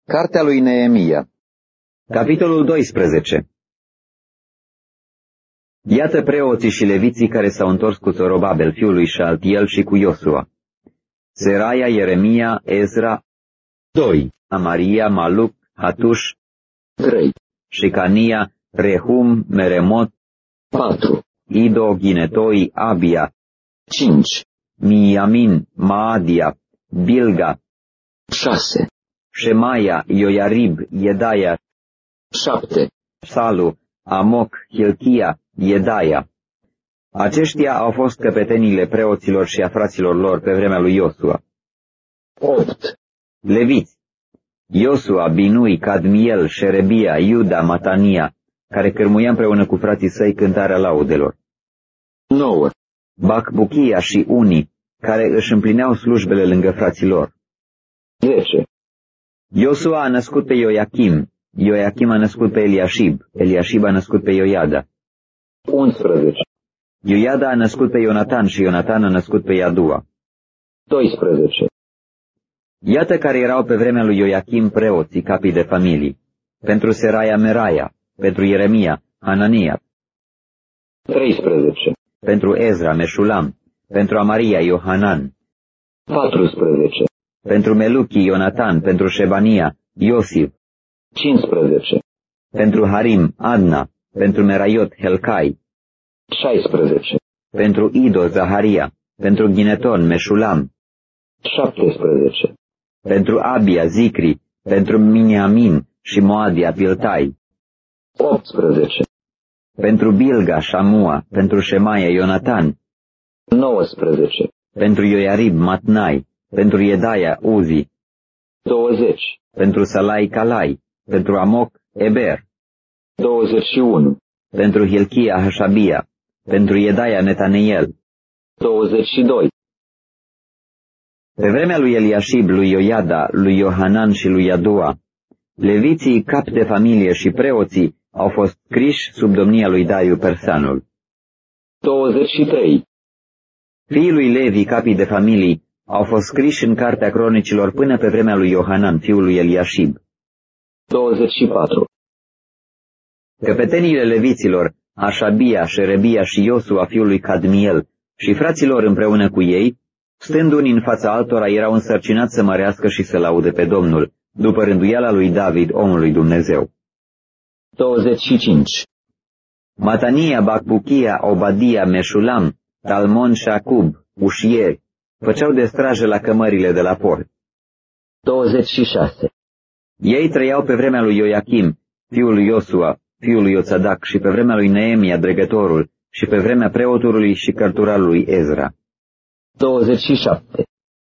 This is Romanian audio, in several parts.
Cartea lui Neemia. Capitolul 12. Iată preoții și leviții care s-au întors cu Zorobabel, fiul lui Șaltiel, și cu Iosua: Seraia, Ieremia, Ezra, 2, Amaria, Maluc, Hatuș, 3, Shecania, Rehum, Meremot, 4, Ido, Ghinetoi, Abia, 5, Miamin, Maadia, Bilga, 6, Shemaia, Ioiarib, Iedaia, 7, Salu, Amoc, Hilchia, Iedaia. Aceștia au fost căpetenile preoților și a fraților lor pe vremea lui Iosua. 8. Leviți: Iosua, Binui, Cadmiel, Șerebia, Iuda, Matania, care cârmuia împreună cu frații săi cântarea laudelor. 9. Bacbuchia și Uni, care își împlineau slujbele lângă frații lor. 10. Iosua a născut pe Ioiachim, Ioiachim a născut pe Eliașib, Eliașib a născut pe Ioiada. 11. Ioiada a născut pe Ionatan și Ionatan a născut pe Iadua. 12. Iată care erau pe vremea lui Ioiachim preoții, capii de familii: pentru Seraia, Meraia; pentru Ieremia, Hanania; 13. Pentru Ezra, Meșulam; pentru Amaria, Iohanan; 14. Pentru Meluchi, Ionatan; pentru Șebania, Iosif; 15. Pentru Harim, Adna; pentru Meraiot, Helcai; 16. Pentru Ido, Zaharia; pentru Gineton, Meșulam; 17. Pentru Abia, Zicri; pentru Miniamin și Moadia, Piltai; 18. Pentru Bilga, Șamua; pentru Șemaia, Ionatan; 19. Pentru Ioiarib, Matnai; pentru Iedaia, Uzi; 20. Pentru Salai, Calai; pentru Amoc, Eber; 21. Pentru Hilchia, Hașabia; pentru Iedaia, Netaneiel; 22. Pe vremea lui Eliașib, lui Ioiada, lui Iohanan și lui Iadua, leviții, capi de familie și preoții au fost scriși sub domnia lui Dariu Persanul. 23. Fiii lui Levi, capii de familii, au fost scriși în cartea cronicilor până pe vremea lui Iohanan, fiul lui Eliașib. 24. Căpetenile leviților, Așabia, Șerebia și Iosua, fiul lui Cadmiel, și fraților împreună cu ei, stând unii în fața altora, erau însărcinați să mărească și să laude pe Domnul, după rânduiala lui David, omul lui Dumnezeu. 25. Matania, Bacbuchia, Obadia, Meșulam, Talmon și Acub, ușieri, făceau de strajă la cămările de la port. 26. Ei trăiau pe vremea lui Ioiachim, fiul lui Iosua, fiul lui Ioțadac, și pe vremea lui Neemia, dregătorul, și pe vremea preotului și cărturarului Ezra. 27.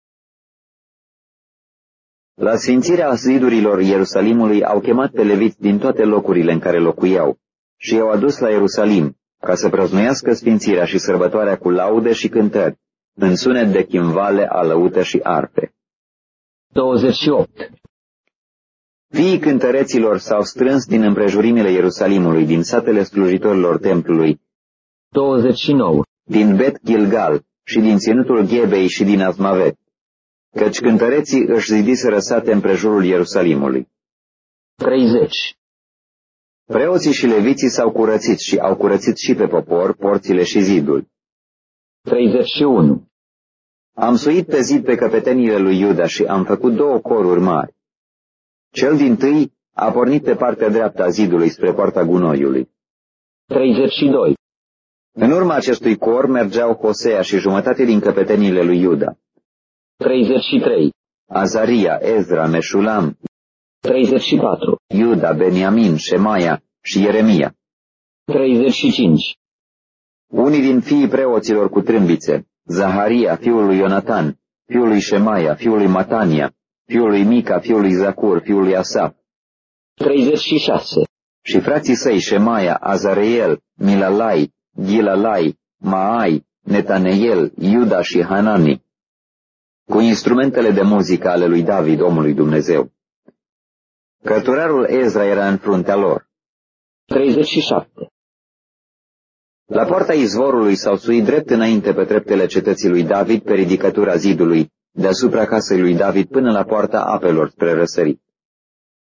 La sfințirea zidurilor Ierusalimului au chemat pe leviți din toate locurile în care locuiau și i-au adus la Ierusalim, ca să prăznuiască sfințirea și sărbătoarea cu laude și cântări, în sunet de chimvale, alăută și arpe. 28. Fiii cântăreților s-au strâns din împrejurimile Ierusalimului, din satele slujitorilor templului, 29. Din Bet Gilgal și din ținutul Ghebei și din Azmavet, căci cântăreții își zidiseră sate împrejurul Ierusalimului. 30. Preoții și leviții s-au curățit și au curățit și pe popor porțile și zidul. 31. Am suit pe zid pe căpetenile lui Iuda și am făcut 2 coruri mari. Cel dintâi a pornit pe partea dreaptă a zidului spre poarta gunoiului. 32. În urma acestui cor mergeau Hosea și jumătate din căpetenile lui Iuda. 33. Azaria, Ezra, Meșulam. 34. Iuda, Beniamin, Șemaia și Ieremia. 35. Unii din fiii preoților cu trâmbițe: Zaharia, fiul lui Ionatan, fiul lui Șemaia, fiul lui Matania, fiul lui Mica, fiul lui Zacur, fiul lui Asaf. 36. Și frații săi Șemaia, Azareel, Milalai, Gilalai, Maai, Netaneiel, Iuda și Hanani, cu instrumentele de muzică ale lui David, omul lui Dumnezeu. Cărturarul Ezra era în fruntea lor. 37. La poarta izvorului s-au suit drept înainte pe treptele cetății lui David, pe ridicătura zidului, deasupra casei lui David, până la poarta apelor spre răsărit.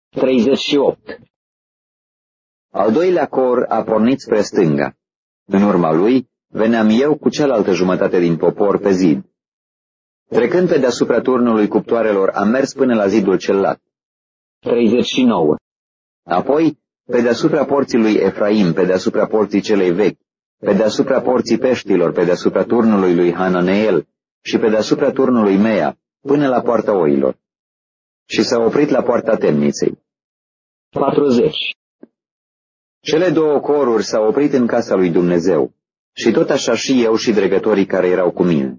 38. Al doilea cor a pornit spre stânga. În urma lui veneam eu cu cealaltă jumătate din popor pe zid. Trecând pe deasupra turnului cuptoarelor, am mers până la zidul cel lat. 39. Apoi, pe deasupra porții lui Efraim, pe deasupra porții celei vechi, pe deasupra porții peștilor, pe deasupra turnului lui Hananeel și pe deasupra turnului Mea, până la poarta oilor. Și s-a oprit la poarta temniței. 40. Cele două coruri s-au oprit în casa lui Dumnezeu, și tot așa și eu și dregătorii care erau cu mine.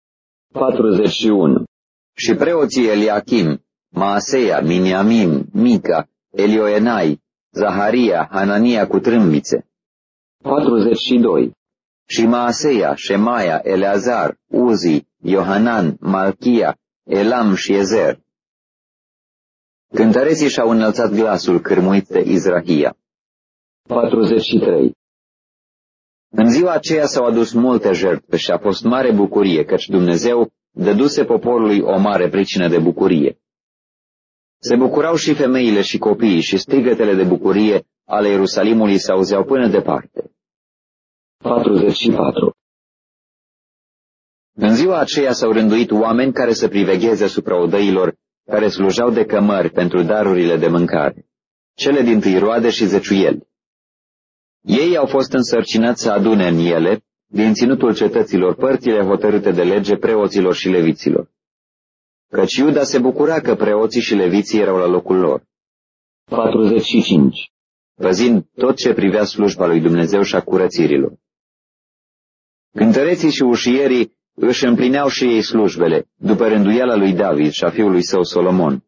41. Și preoții Eliachim, Maaseia, Miniamin, Mica, Elioenai, Zaharia, Hanania cu trâmbițe. 42. Și Maaseia, Șemaia, Eleazar, Uzi, Iohanan, Malchia, Elam și Ezer. Cântăreții și-au înălțat glasul cârmuit de Izrahia. 43. În ziua aceea s-au adus multe jertfe și a fost mare bucurie, căci Dumnezeu dăduse poporului o mare pricină de bucurie. Se bucurau și femeile și copiii și strigătele de bucurie ale Ierusalimului s-auzeau până departe. 44. În ziua aceea s-au rânduit oameni care să privegheze asupra odăilor care slujau de cămări pentru darurile de mâncare, cele dintâi roade și zeciuieli. Ei au fost însărcinați să adune în ele, din ținutul cetăților, părțile hotărâte de lege preoților și leviților. Căci Iuda se bucura că preoții și leviții erau la locul lor. 45. Păzind tot ce privea slujba lui Dumnezeu și a curățirilor. Cântăreții și ușierii își împlineau și ei slujbele, după rânduiala lui David și a fiului său Solomon.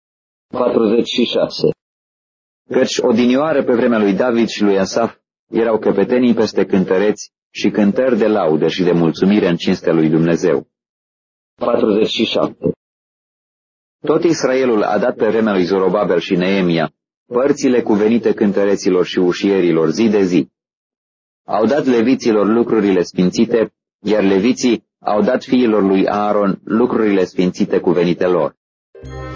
46. Căci odinioară pe vremea lui David și lui Asaf erau căpetenii peste cântăreți și cântări de laudă și de mulțumire în cinstea lui Dumnezeu. 47. Tot Israelul a dat pe vremea lui Zorobabel și Neemia părțile cuvenite cântăreților și ușierilor zi de zi. Au dat leviților lucrurile sfințite, iar leviții au dat fiilor lui Aaron lucrurile sfințite cuvenite lor.